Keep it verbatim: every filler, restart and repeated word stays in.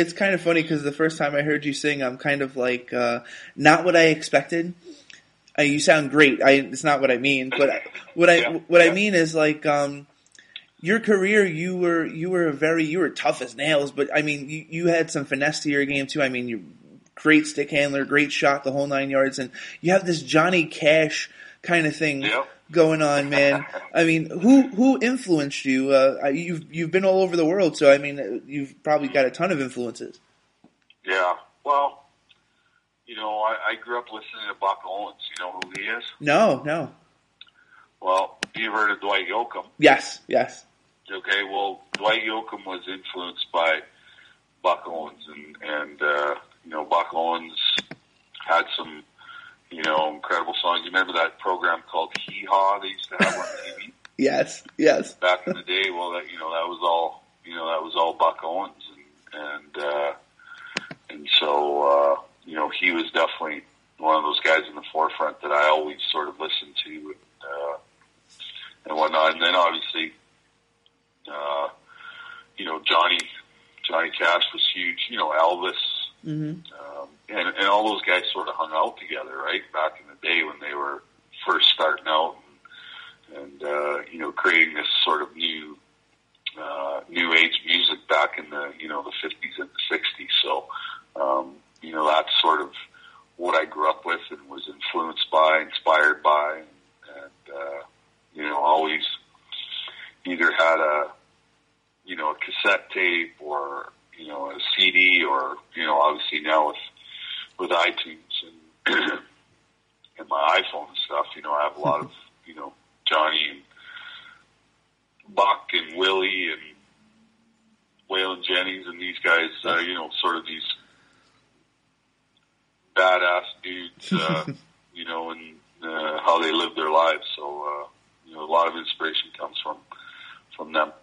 it's kind of funny because the first time I heard you sing, I'm kind of like uh, not what I expected. Uh, you sound great. I, it's not what I mean, but I, what I yeah, what yeah. I mean is like um, your career. You were you were very you were tough as nails, but I mean you, you had some finesse to your game too. I mean you great stick handler, great shot, the whole nine yards, and you have this Johnny Cash kind of thing Yep. going on, man. I mean, who who influenced you? Uh, you've you've been all over the world, so I mean, you've probably got a ton of influences. Yeah. Well, you know, I, I grew up listening to Buck Owens. You know who he is? No, no. Well, you've heard of Dwight Yoakam. Yes, yes. Okay. Well, Dwight Yoakam was influenced by Buck Owens, and and uh, you know, Buck Owens had some, you know, incredible songs. You remember that program called Hee Haw they used to have on T V? Yes, yes. Back in the day, well, that you know, that was all, you know, that was all Buck Owens, and and uh, and so uh, you know, he was definitely one of those guys in the forefront that I always sort of listened to, and uh, and whatnot. And then obviously, uh, you know, Johnny Johnny Cash was huge. You know, Elvis. Mm-hmm. Um, and, and all those guys sort of hung out together, right? Back in the day when they were first starting out and, and uh, you know, creating this sort of new, uh, new age music back in the, you know, the fifties and the sixties. So, um, you know, that's sort of what I grew up with and was influenced by, inspired by, and, and uh, you know, always either had a, you know, a cassette tape or, you know, a C D, or, you know, obviously now with, with iTunes and, and my iPhone and stuff, you know, I have a lot of, you know, Johnny and Buck and Willie and Waylon Jennings and these guys, uh, you know, sort of these badass dudes, uh, you know, and uh, how they live their lives. So, uh, you know, a lot of inspiration comes from, from them.